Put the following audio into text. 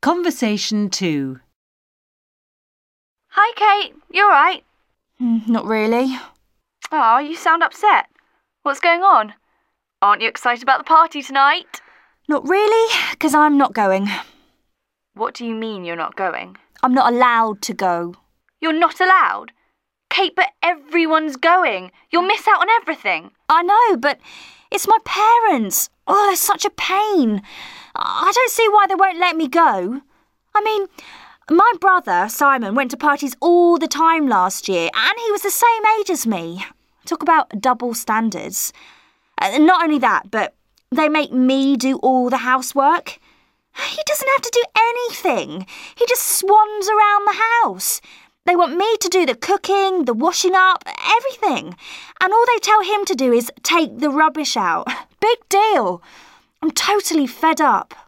Conversation 2. Hi, Kate. You all right? Not really. Oh, you sound upset. What's going on? Aren't you excited about the party tonight? Not really, because I'm not going. What do you mean you're not going? I'm not allowed to go. You're not allowed? Kate, but everyone's going. You'll miss out on everything. I know, but it's my parents. Oh, it's such a pain. I don't see why they won't let me go. I mean, my brother, Simon, went to parties all the time last year, and he was the same age as me. Talk about double standards. Not only that, but they make me do all the housework. He doesn't have to do anything. He just swans around the house. They want me to do the cooking, the washing up, everything. And all they tell him to do is take the rubbish out. Big deal. I'm totally fed up.